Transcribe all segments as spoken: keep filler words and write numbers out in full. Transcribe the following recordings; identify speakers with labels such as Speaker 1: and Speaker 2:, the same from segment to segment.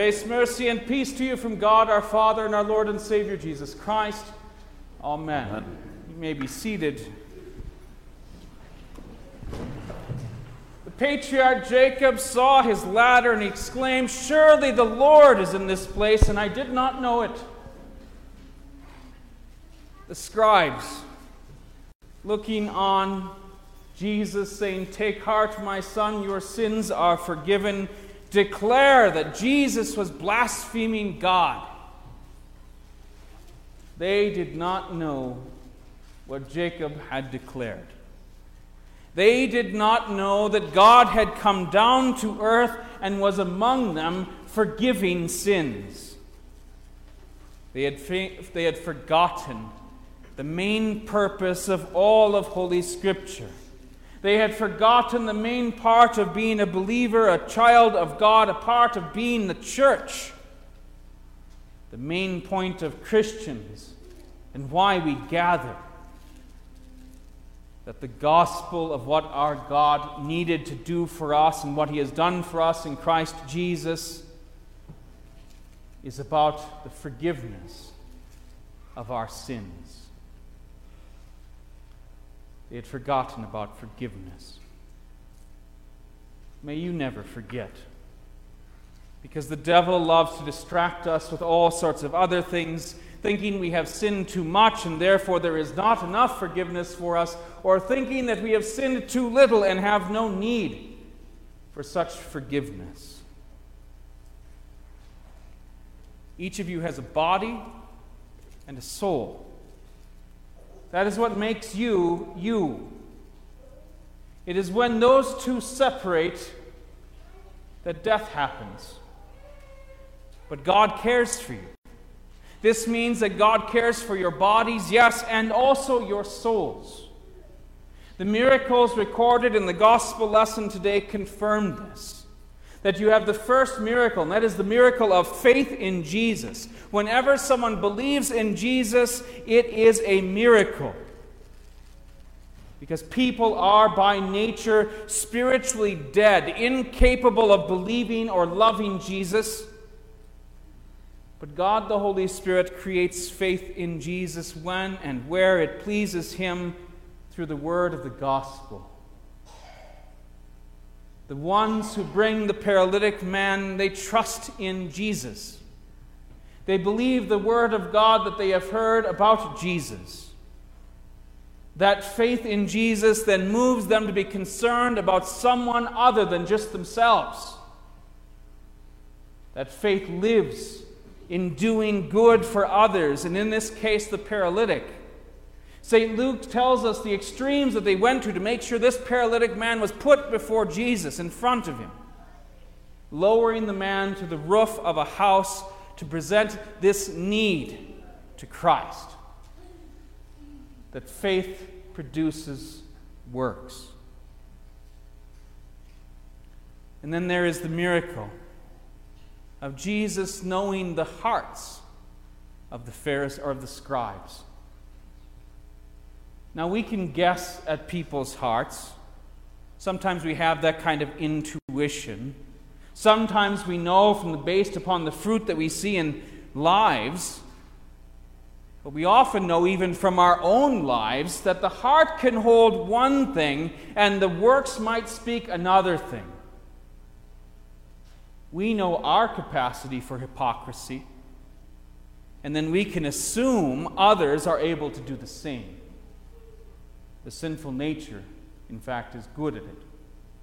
Speaker 1: Grace, mercy, and peace to you from God our Father and our Lord and Savior Jesus Christ. Amen. Amen. You may be seated. The patriarch Jacob saw his ladder and he exclaimed, "Surely the Lord is in this place, and I did not know it." The scribes, looking on Jesus, saying, "Take heart, my son, your sins are forgiven," declare that Jesus was blaspheming God. They did not know what Jacob had declared. They did not know that God had come down to earth and was among them, forgiving sins. They had, they had forgotten the main purpose of all of Holy Scripture. They had forgotten the main part of being a believer, a child of God, a part of being the church. The main point of Christians and why we gather. That the gospel of what our God needed to do for us and what He has done for us in Christ Jesus is about the forgiveness of our sins. They had forgotten about forgiveness. May you never forget. Because the devil loves to distract us with all sorts of other things, thinking we have sinned too much and therefore there is not enough forgiveness for us, or thinking that we have sinned too little and have no need for such forgiveness. Each of you has a body and a soul. That is what makes you, you. It is when those two separate that death happens. But God cares for you. This means that God cares for your bodies, yes, and also your souls. The miracles recorded in the gospel lesson today confirm this. That you have the first miracle, and that is the miracle of faith in Jesus. Whenever someone believes in Jesus, it is a miracle. Because people are by nature spiritually dead, incapable of believing or loving Jesus. But God the Holy Spirit creates faith in Jesus when and where it pleases Him through the word of the gospel. The ones who bring the paralytic man, they trust in Jesus. They believe the word of God that they have heard about Jesus. That faith in Jesus then moves them to be concerned about someone other than just themselves. That faith lives in doing good for others, and in this case, the paralytic. Saint Luke tells us the extremes that they went to to make sure this paralytic man was put before Jesus in front of him, lowering the man to the roof of a house to present this need to Christ. That faith produces works. And then there is the miracle of Jesus knowing the hearts of the Pharisees or of the scribes. Now, we can guess at people's hearts. Sometimes we have that kind of intuition. Sometimes we know from the, based upon the fruit that we see in lives. But we often know even from our own lives that the heart can hold one thing and the works might speak another thing. We know our capacity for hypocrisy, and then we can assume others are able to do the same. The sinful nature, in fact, is good at it.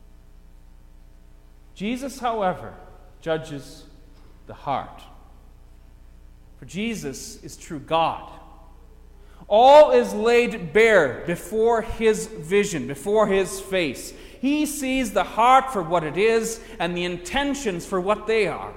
Speaker 1: Jesus, however, judges the heart. For Jesus is true God. All is laid bare before His vision, before His face. He sees the heart for what it is and the intentions for what they are.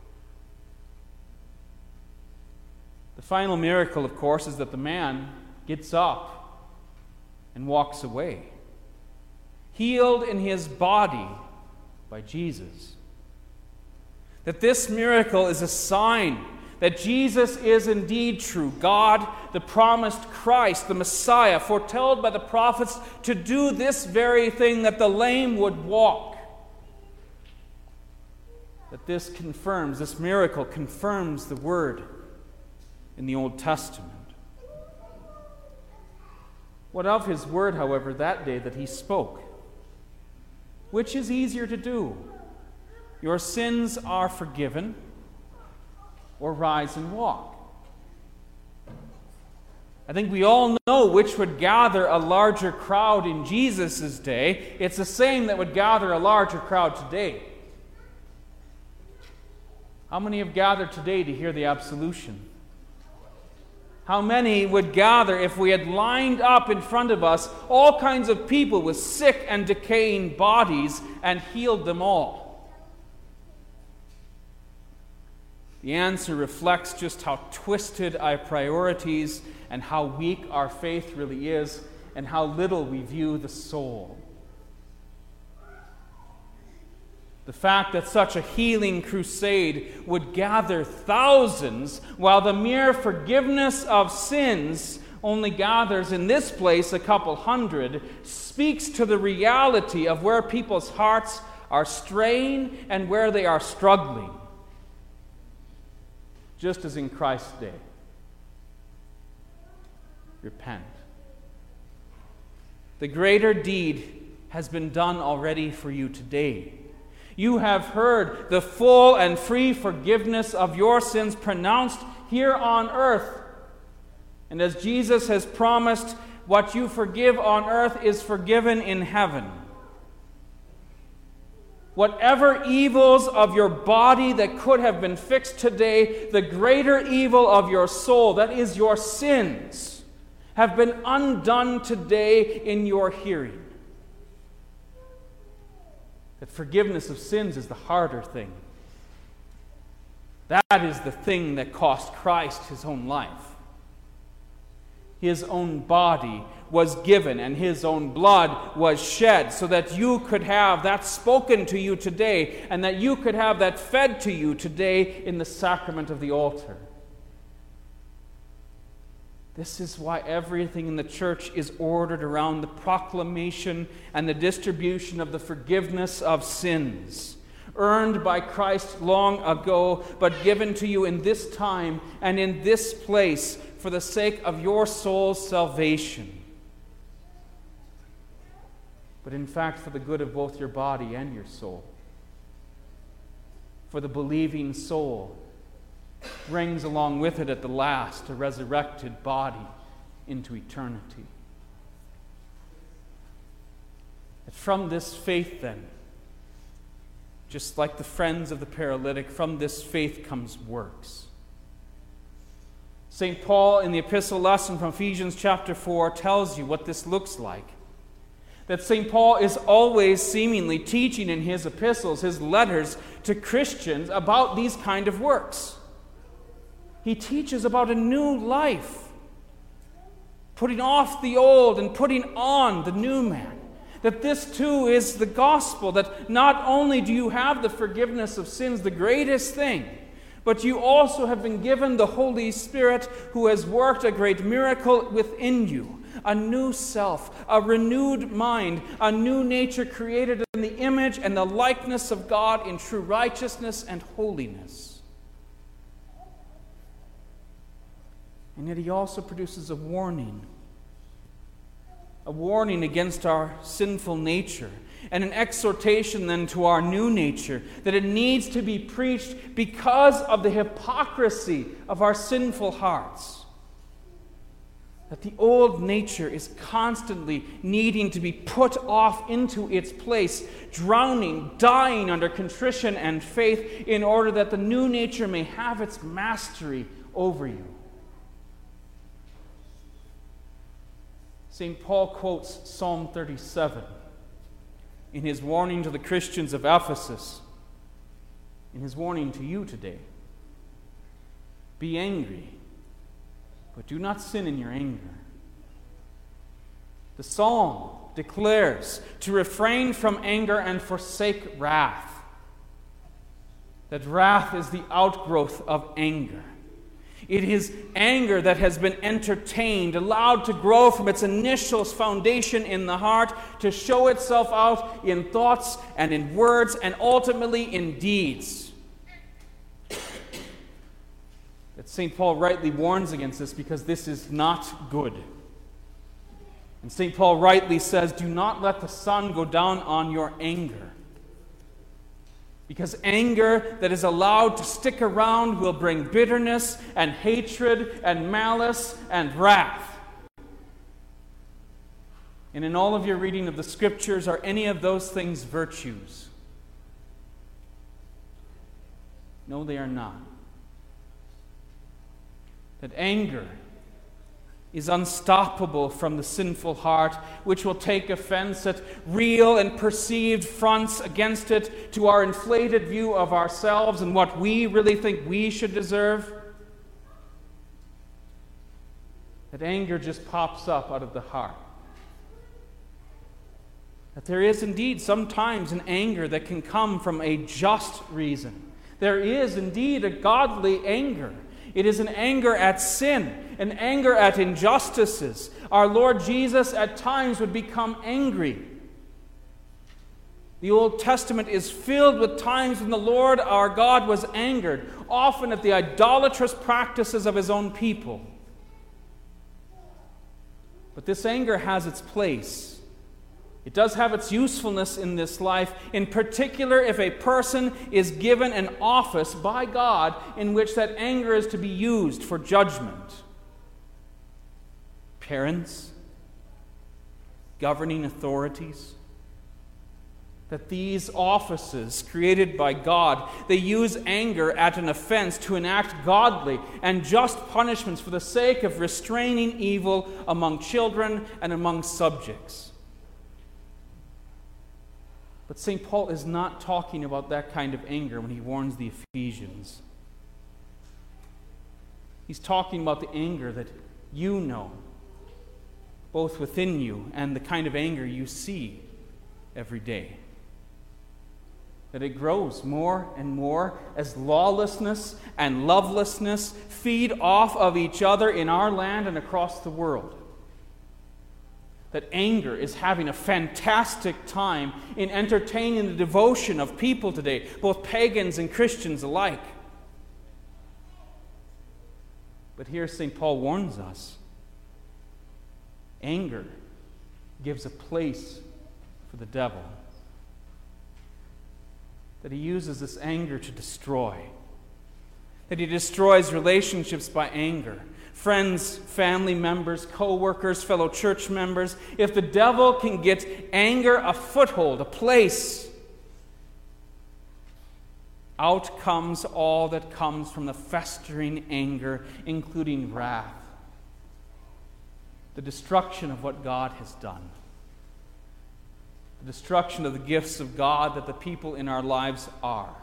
Speaker 1: The final miracle, of course, is that the man gets up and walks away, healed in his body by Jesus. That this miracle is a sign that Jesus is indeed true God, the promised Christ, the Messiah, foretold by the prophets to do this very thing, that the lame would walk, that this confirms, this miracle confirms the word in the Old Testament. What of his word, however, that day that he spoke? Which is easier to do? Your sins are forgiven, or rise and walk? I think we all know which would gather a larger crowd in Jesus' day. It's the same that would gather a larger crowd today. How many have gathered today to hear the absolution? How many would gather if we had lined up in front of us all kinds of people with sick and decaying bodies and healed them all? The answer reflects just how twisted our priorities and how weak our faith really is, and how little we view the soul. The fact that such a healing crusade would gather thousands, while the mere forgiveness of sins only gathers in this place a couple hundred, speaks to the reality of where people's hearts are straying and where they are struggling. Just as in Christ's day. Repent. The greater deed has been done already for you today. You have heard the full and free forgiveness of your sins pronounced here on earth. And as Jesus has promised, what you forgive on earth is forgiven in heaven. Whatever evils of your body that could have been fixed today, the greater evil of your soul, that is your sins, have been undone today in your hearing. That forgiveness of sins is the harder thing. That is the thing that cost Christ his own life. His own body was given and his own blood was shed so that you could have that spoken to you today and that you could have that fed to you today in the sacrament of the altar. This is why everything in the church is ordered around the proclamation and the distribution of the forgiveness of sins, earned by Christ long ago, but given to you in this time and in this place for the sake of your soul's salvation. But in fact, for the good of both your body and your soul. For the believing soul brings along with it at the last a resurrected body into eternity. And from this faith then, just like the friends of the paralytic, from this faith comes works. Saint Paul in the epistle lesson from Ephesians chapter four tells you what this looks like. That Saint Paul is always seemingly teaching in his epistles, his letters to Christians about these kind of works. He teaches about a new life, putting off the old and putting on the new man. That this too is the gospel, that not only do you have the forgiveness of sins, the greatest thing, but you also have been given the Holy Spirit who has worked a great miracle within you. A new self, a renewed mind, a new nature created in the image and the likeness of God in true righteousness and holiness. And yet he also produces a warning. A warning against our sinful nature. And an exhortation then to our new nature. That it needs to be preached because of the hypocrisy of our sinful hearts. That the old nature is constantly needing to be put off into its place. Drowning, dying under contrition and faith. In order that the new nature may have its mastery over you. Saint Paul quotes Psalm thirty-seven in his warning to the Christians of Ephesus, in his warning to you today. Be angry, but do not sin in your anger. The psalm declares to refrain from anger and forsake wrath. That wrath is the outgrowth of anger. It is anger that has been entertained, allowed to grow from its initial foundation in the heart, to show itself out in thoughts and in words and ultimately in deeds. that Saint Paul rightly warns against this because this is not good. And Saint Paul rightly says, do not let the sun go down on your anger. Because anger that is allowed to stick around will bring bitterness and hatred and malice and wrath. And in all of your reading of the Scriptures, are any of those things virtues? No, they are not. That anger is unstoppable from the sinful heart, which will take offense at real and perceived fronts against it to our inflated view of ourselves and what we really think we should deserve. That anger just pops up out of the heart. That there is indeed sometimes an anger that can come from a just reason. There is indeed a godly anger. It is an anger at sin, an anger at injustices. Our Lord Jesus at times would become angry. The Old Testament is filled with times when the Lord our God was angered, often at the idolatrous practices of his own people. But this anger has its place. It does have its usefulness in this life, in particular if a person is given an office by God in which that anger is to be used for judgment. Parents, governing authorities, that these offices created by God, they use anger at an offense to enact godly and just punishments for the sake of restraining evil among children and among subjects. But Saint Paul is not talking about that kind of anger when he warns the Ephesians. He's talking about the anger that you know, both within you and the kind of anger you see every day. That it grows more and more as lawlessness and lovelessness feed off of each other in our land and across the world. That anger is having a fantastic time in entertaining the devotion of people today, both pagans and Christians alike. But here Saint Paul warns us. Anger gives a place for the devil. That he uses this anger to destroy. That he destroys relationships by anger. Friends, family members, co-workers, fellow church members. If the devil can get anger a foothold, a place, out comes all that comes from the festering anger, including wrath. The destruction of what God has done. The destruction of the gifts of God that the people in our lives are.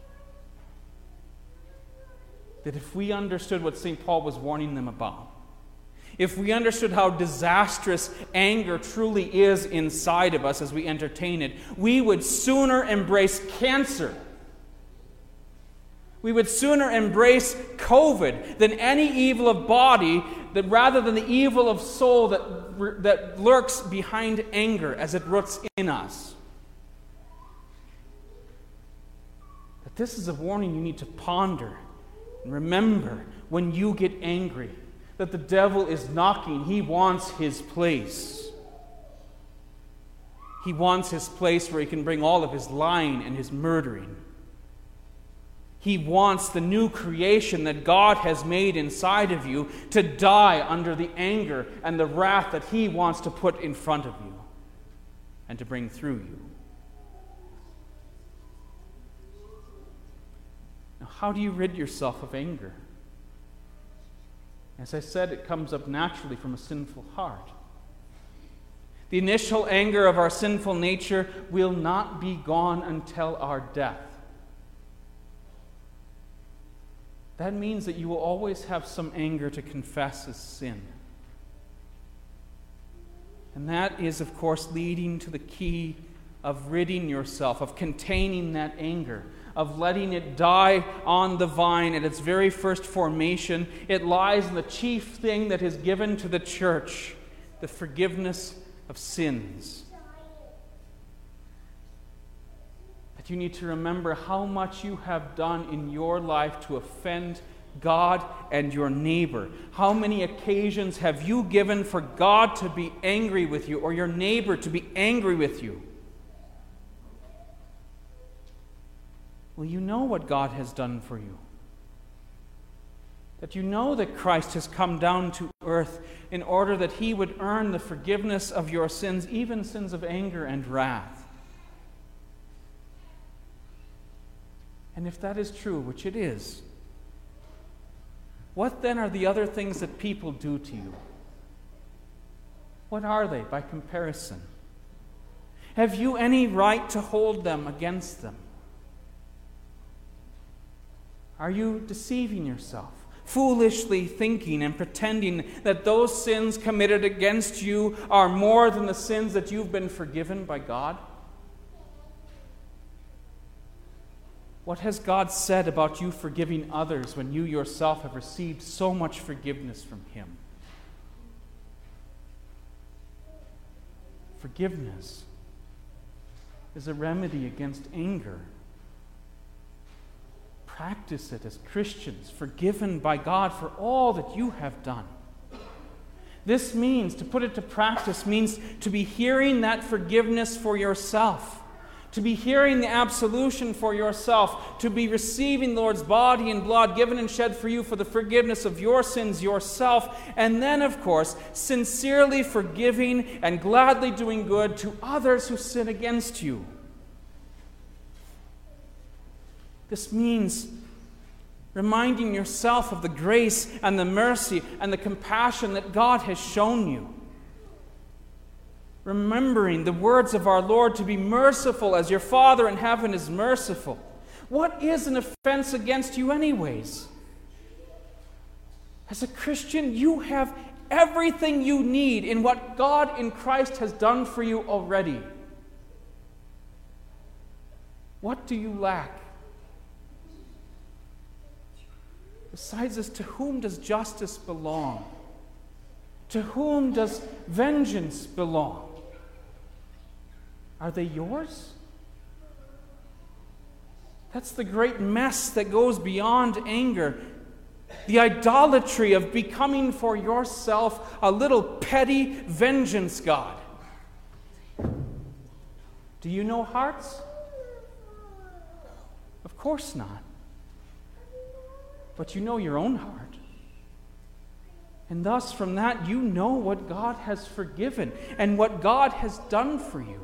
Speaker 1: That if we understood what Saint Paul was warning them about, if we understood how disastrous anger truly is inside of us as we entertain it, we would sooner embrace cancer. We would sooner embrace COVID than any evil of body, that rather than the evil of soul that, that lurks behind anger as it roots in us. That this is a warning you need to ponder. And remember, when you get angry, that the devil is knocking. He wants his place. He wants his place where he can bring all of his lying and his murdering. He wants the new creation that God has made inside of you to die under the anger and the wrath that he wants to put in front of you and to bring through you. Now, how do you rid yourself of anger? As I said, it comes up naturally from a sinful heart. The initial anger of our sinful nature will not be gone until our death. That means that you will always have some anger to confess as sin. And that is, of course, leading to the key of ridding yourself, of containing that anger, of letting it die on the vine at its very first formation. It lies in the chief thing that is given to the church, the forgiveness of sins. That you need to remember how much you have done in your life to offend God and your neighbor. How many occasions have you given for God to be angry with you or your neighbor to be angry with you? Well, you know what God has done for you. That you know that Christ has come down to earth in order that he would earn the forgiveness of your sins, even sins of anger and wrath. And if that is true, which it is, what then are the other things that people do to you? What are they by comparison? Have you any right to hold them against them? Are you deceiving yourself, foolishly thinking and pretending that those sins committed against you are more than the sins that you've been forgiven by God? What has God said about you forgiving others when you yourself have received so much forgiveness from Him? Forgiveness is a remedy against anger. Practice it as Christians, forgiven by God for all that you have done. This means, to put it to practice, means to be hearing that forgiveness for yourself, to be hearing the absolution for yourself, to be receiving the Lord's body and blood given and shed for you for the forgiveness of your sins yourself, and then, of course, sincerely forgiving and gladly doing good to others who sin against you. This means reminding yourself of the grace and the mercy and the compassion that God has shown you. Remembering the words of our Lord to be merciful as your Father in heaven is merciful. What is an offense against you anyways? As a Christian, you have everything you need in what God in Christ has done for you already. What do you lack? Besides this, to whom does justice belong? To whom does vengeance belong? Are they yours? That's the great mess that goes beyond anger. The idolatry of becoming for yourself a little petty vengeance God. Do you know hearts? Of course not. But you know your own heart. And thus, from that, you know what God has forgiven and what God has done for you.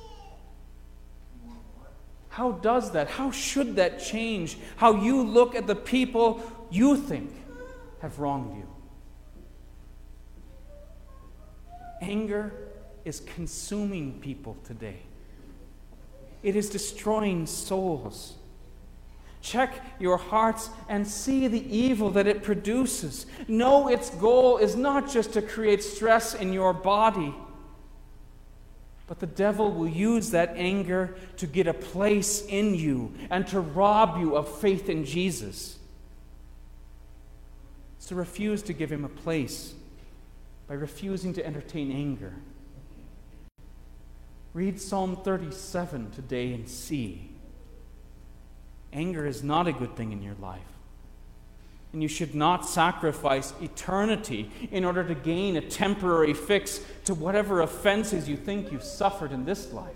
Speaker 1: How does that, how should that change how you look at the people you think have wronged you? Anger is consuming people today. It is destroying souls. Check your hearts and see the evil that it produces. Know its goal is not just to create stress in your body, but the devil will use that anger to get a place in you and to rob you of faith in Jesus. It's to refuse to give him a place by refusing to entertain anger. Read Psalm thirty-seven today and see. Anger is not a good thing in your life. And you should not sacrifice eternity in order to gain a temporary fix to whatever offenses you think you've suffered in this life.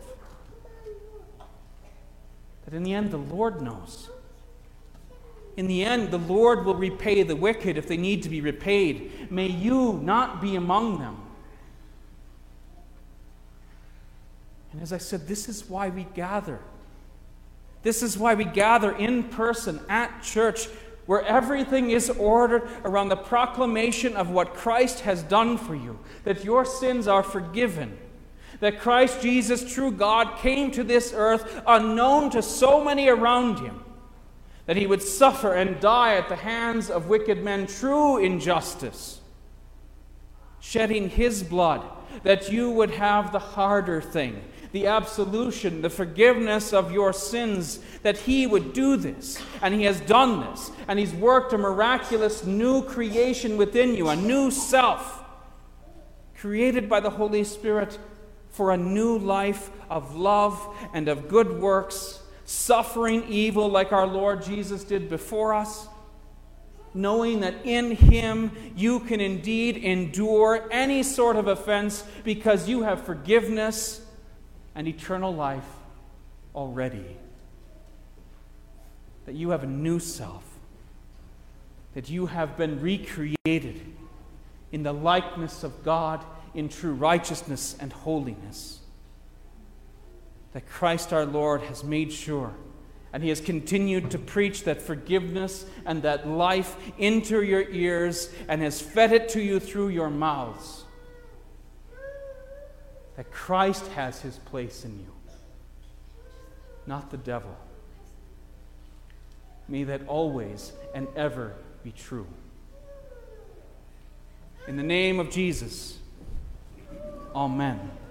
Speaker 1: That in the end, the Lord knows. In the end, the Lord will repay the wicked if they need to be repaid. May you not be among them. And as I said, this is why we gather. This is why we gather in person at church, where everything is ordered around the proclamation of what Christ has done for you, that your sins are forgiven, that Christ Jesus, true God, came to this earth unknown to so many around him, that he would suffer and die at the hands of wicked men, true injustice, shedding his blood, that you would have the harder thing, the absolution, the forgiveness of your sins, that he would do this. And he has done this. And he's worked a miraculous new creation within you, a new self, created by the Holy Spirit for a new life of love and of good works, suffering evil like our Lord Jesus did before us, knowing that in Him you can indeed endure any sort of offense because you have forgiveness and eternal life already. That you have a new self. That you have been recreated in the likeness of God in true righteousness and holiness. That Christ our Lord has made sure, and He has continued to preach that forgiveness and that life into your ears and has fed it to you through your mouths. That Christ has His place in you, not the devil. May that always and ever be true. In the name of Jesus, amen.